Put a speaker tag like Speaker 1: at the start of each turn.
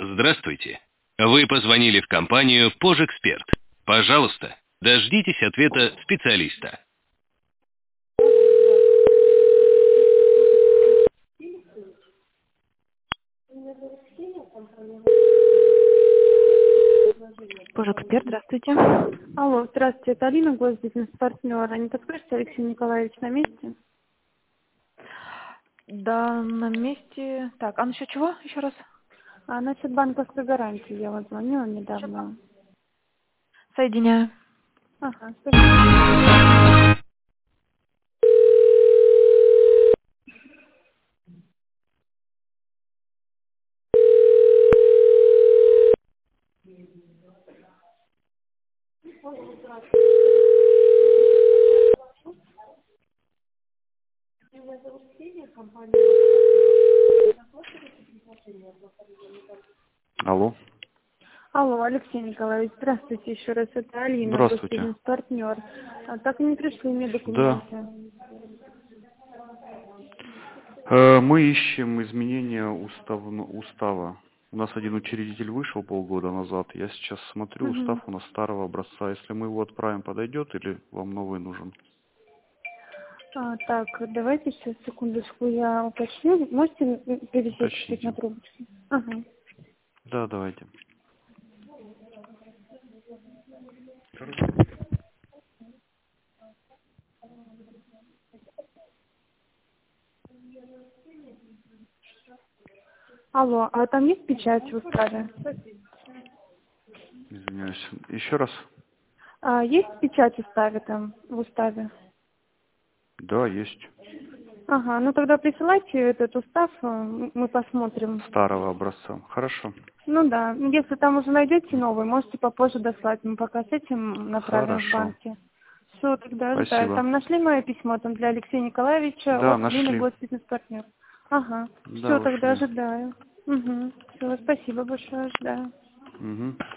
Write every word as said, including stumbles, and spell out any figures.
Speaker 1: Здравствуйте. Вы позвонили в компанию «Пожэксперт». Пожалуйста, дождитесь ответа специалиста.
Speaker 2: Пожэксперт, здравствуйте.
Speaker 3: Алло, здравствуйте, это Алина, госбизнес-партнер. Не подскажете, Алексей Николаевич на месте?
Speaker 2: Да, на месте. Так, а насчет чего еще раз?
Speaker 3: А насчет банковской гарантии я вот звонила недавно.
Speaker 2: Соединяю.
Speaker 3: Ага, спасибо.
Speaker 4: Алло.
Speaker 3: Алло, Алексей Николаевич, здравствуйте еще раз. Это Алина,
Speaker 4: Здравствуйте.
Speaker 3: госбизнес-партнер. А, так и не пришли мне
Speaker 4: Да.
Speaker 3: документы.
Speaker 4: Э, Мы ищем изменения уставно- устава. У нас один учредитель вышел полгода назад. Я сейчас смотрю, устав
Speaker 3: Мгм.
Speaker 4: у нас старого образца. Если мы его отправим, подойдет или вам новый нужен?
Speaker 3: А, так, давайте сейчас, секундочку, я уточню. Можете м, привести чуть-чуть на
Speaker 4: Уточните.
Speaker 3: трубочке? Ага.
Speaker 4: Да, давайте.
Speaker 3: Алло, а там есть печать в уставе?
Speaker 4: Извиняюсь. Еще раз.
Speaker 3: А, есть печать в уставе там, в уставе?
Speaker 4: Да, есть.
Speaker 3: Ага, ну тогда присылайте этот устав, э, мы посмотрим.
Speaker 4: Старого образца. Хорошо.
Speaker 3: Ну да, если там уже найдете новый, можете попозже дослать. Мы пока с этим направим в
Speaker 4: Хорошо.
Speaker 3: банке. Все, тогда ждаю.
Speaker 4: Спасибо.
Speaker 3: Там нашли мое письмо там для Алексея Николаевича
Speaker 4: Да,
Speaker 3: от Лины
Speaker 4: нашли.
Speaker 3: Госбизнес-партнер. Ага,
Speaker 4: Да,
Speaker 3: все, тогда
Speaker 4: ушли.
Speaker 3: ожидаю. Угу. Все, спасибо большое, ожидаю.
Speaker 4: Угу.